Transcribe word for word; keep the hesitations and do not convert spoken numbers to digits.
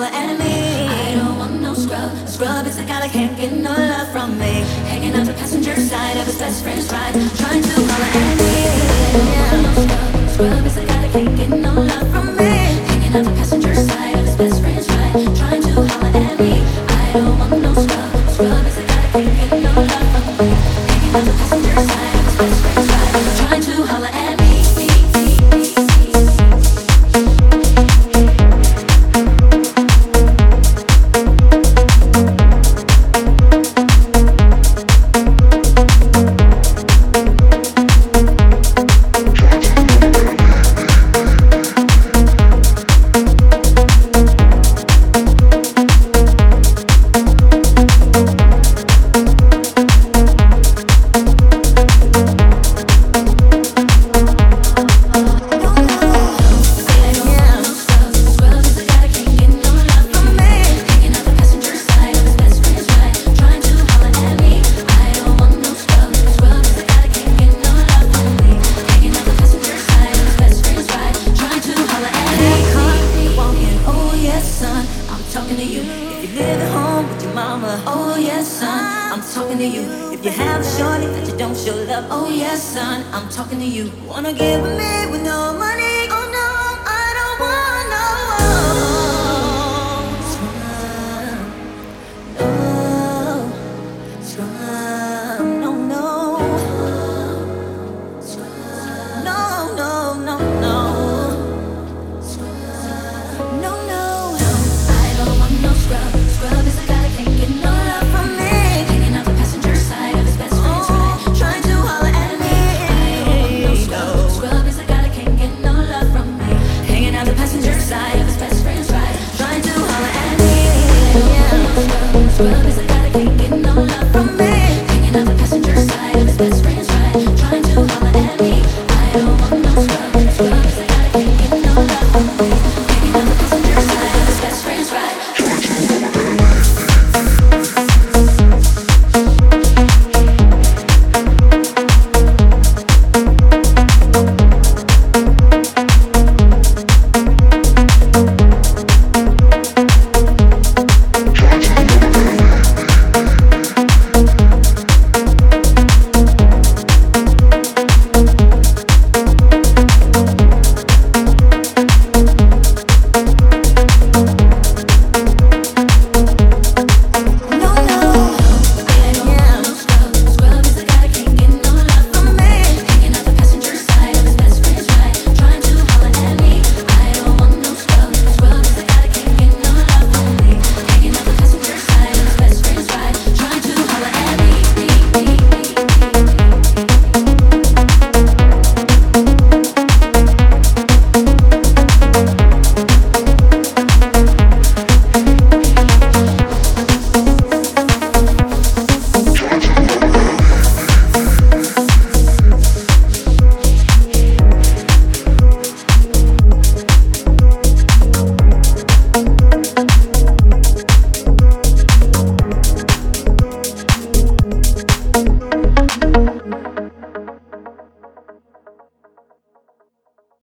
holler at me. I don't want no scrub. Scrub is the guy that can't get no love from me. Hanging out the passenger side of his best friend's ride, trying to holler at me. I don't want no scrub. Scrub is the guy that can't get no love from me. Hanging out the passenger side of his best friend's ride, trying to holler at me. I don't want no scrub. Scrub is the guy that can't get no love from me. Hanging out the passenger side of his best friend's ride, trying to holler at me. Talking to you if you live at home with your mama. Oh yes, son, I'm talking to you. If you have a shorty that you don't show love. Oh yes, son, I'm talking to you. Wanna get with me with no money?